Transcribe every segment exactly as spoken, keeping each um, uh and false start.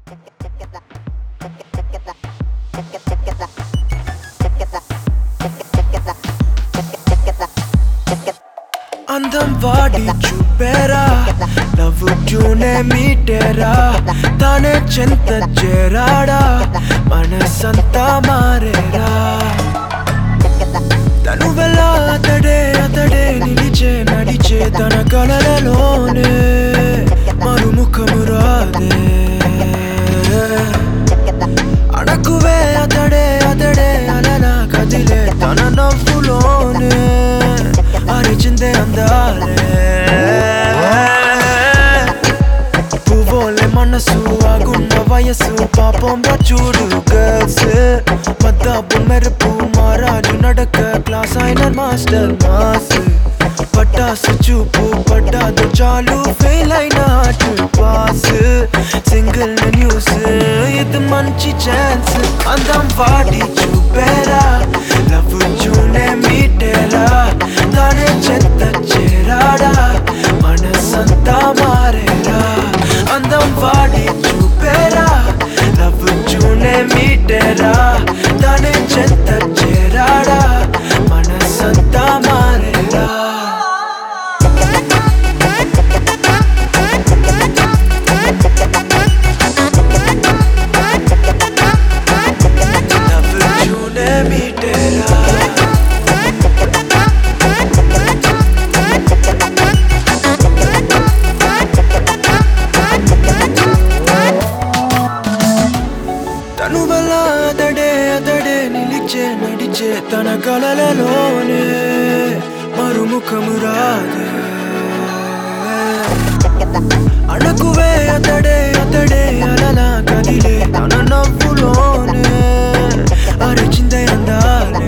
అందం వాడి చూపేరా నవ్వు చూనే మీటేరా తానే చెంత చేరాడా మనసంతా మారేరా తను వెళ్ళ అతడే అతడే నిలిచే నడిచే తన కలలలోనే మరుముఖము రాదే అడకువే అతడే అతడే అలలా కదిలే తన నవ్వులోనే అరిచిందే అందాలే పువ్వులే మనసు ఆగున్న వయసు పాపం చూడు గర్ల్స్ మద్దాపు మెరుపు మారాజు నడక క్లాస్ అయిన మాస్టర్ మాస్ పట్టాసు చూపు పడ్డాదు చాలు ఫెయిల్ అయిన పాస్ సింగిల్ న్యూస్ ఇది మంచి ఛాన్స్ అందం వాడి చూపేరా లవ్ చూనే మీటేరా తానే చెత్త చేరాడా మనసంతా మారేరా అందం వాడి చూపేరా లవ్ చూనే మీటేరా తానే చెత్త చేరాడా మనసంతా మారేరా తను వల్ల అతడే అతడే నిలిచే నడిచే తన కలలలోనే మరుముఖము రాదే అణకువే అతడే అతడే అలలా కదిలే తన నవ్వులోనే అరిచిందే అందాలే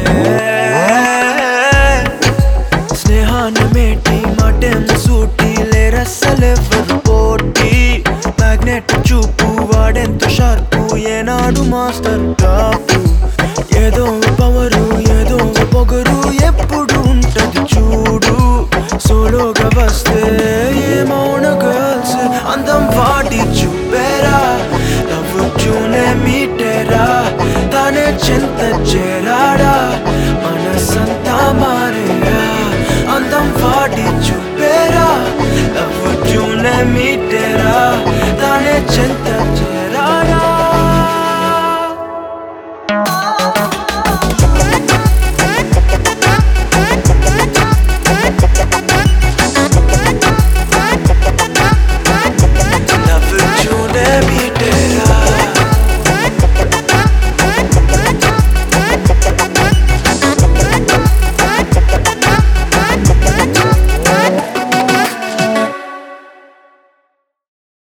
స్నేహాన్ని మేటి మాటేము సూటి లేరస్సలెవ్వరు పోటీ మ్యాగ్నెట్ చూపు వాడెంత షార్పు ఏనాడు మాస్టర్ టాపు ఏదో పవరు ఏదో పొగరు ఎప్పుడు ఉంటది చూడు సోలోగా వస్తే ఏమౌన గర్ల్స్ అందం వాడి చూపేరా లవ్ చూనే మీటేరా తానే చెంత చేరాడా మనసంతా మారేరా అందం వాడి చూపేరా లవ్ చూనే మీటేరా తానే చెంత